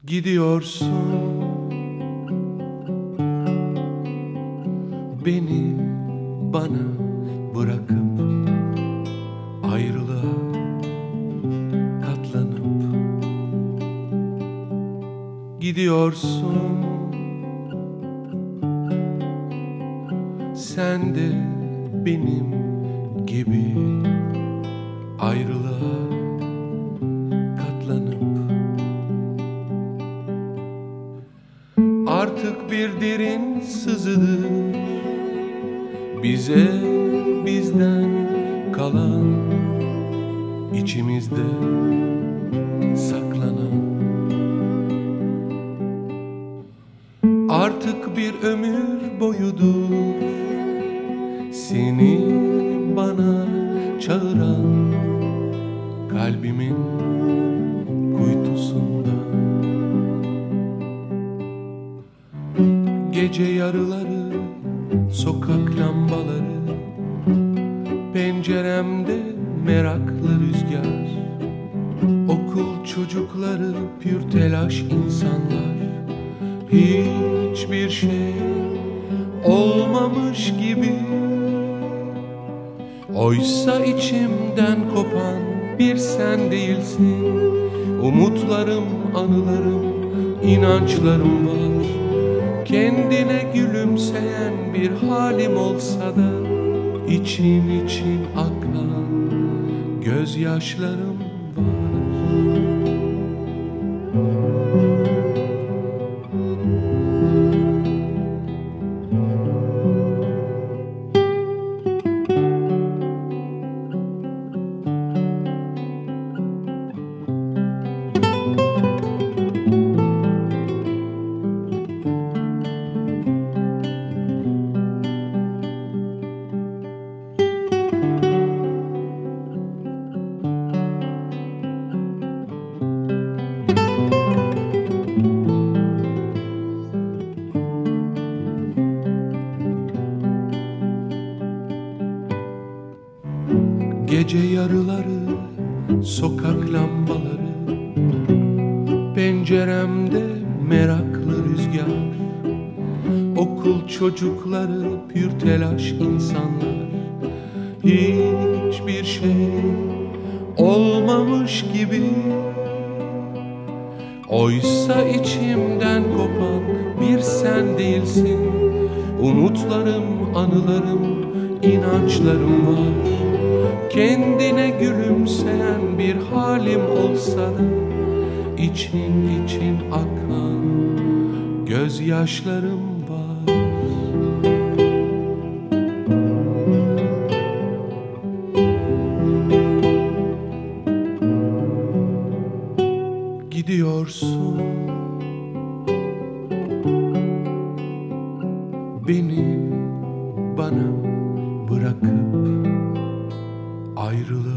Gidiyorsun, beni bana bırakıp ayrılığa katlanıp gidiyorsun. Sen de benim gibi ayrılığa katlanıp artık bir derin sızıdır bize bizden kalan, içimizde saklanan. Artık bir ömür boyudur seni bana çağıran, kalbimin kuytusunda. Gece yarıları, sokak lambaları, penceremde meraklı rüzgar, okul çocukları, pür telaş insanlar, hiçbir şey olmamış gibi. Oysa içimden kopan bir sen değilsin. Umutlarım, anılarım, inançlarım var. Kendine gülümseyen bir halim olsa da için için akan gözyaşlarım var. Gece yarıları, sokak lambaları, penceremde meraklı rüzgar, okul çocukları, pür telaş insanlar, hiçbir şey olmamış gibi. Oysa içimden kopan bir sen değilsin. Umutlarım, anılarım, inançlarım var. Kendine gülümseyen bir halim olsa da için için akan gözyaşlarım var. Gidiyorsun, beni bana bırakıp ayrılığa